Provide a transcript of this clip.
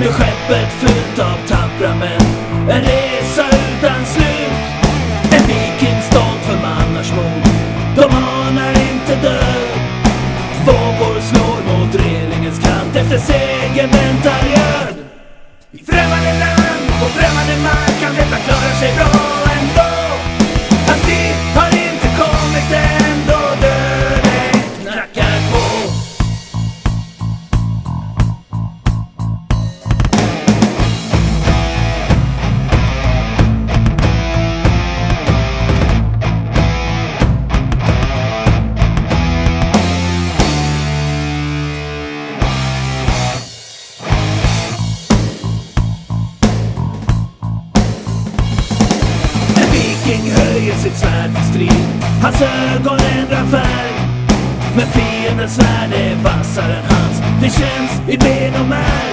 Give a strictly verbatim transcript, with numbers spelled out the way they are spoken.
med skeppet fyllt av tappra män. En resa utan slut, en viking stolt för mannars mod. De anar inte död, vågor slår mot relingens kant. Efter seger väntar göd. I främmande land, på främmande mark kan detta klara sig bra ändå. Hans tid har inte kommit ändå, döden knackar på. Höjer sitt svärd för strid, hans ögon ändrar färg. Men fiendens svärd är vassare än hans, det känns i ben och märg.